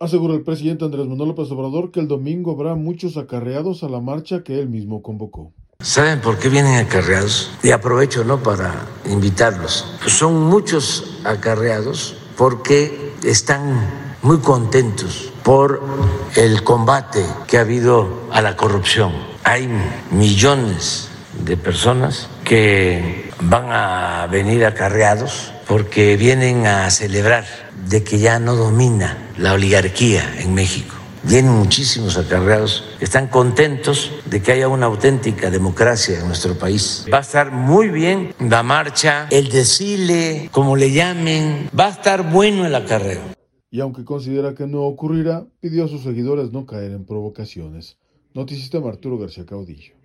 Asegura el presidente Andrés Manuel López Obrador que el domingo habrá muchos acarreados a la marcha que él mismo convocó. ¿Saben por qué vienen acarreados? Y aprovecho, ¿no?, para invitarlos. Son muchos acarreados porque están muy contentos por el combate que ha habido a la corrupción. Hay millones de personas que van a venir acarreados porque vienen a celebrar de que ya no domina la oligarquía en México. Vienen muchísimos acarreados, están contentos de que haya una auténtica democracia en nuestro país. Va a estar muy bien la marcha, el desfile, como le llamen, va a estar bueno el acarreo. Y aunque considera que no ocurrirá, pidió a sus seguidores no caer en provocaciones. Noticistema Arturo García Caudillo.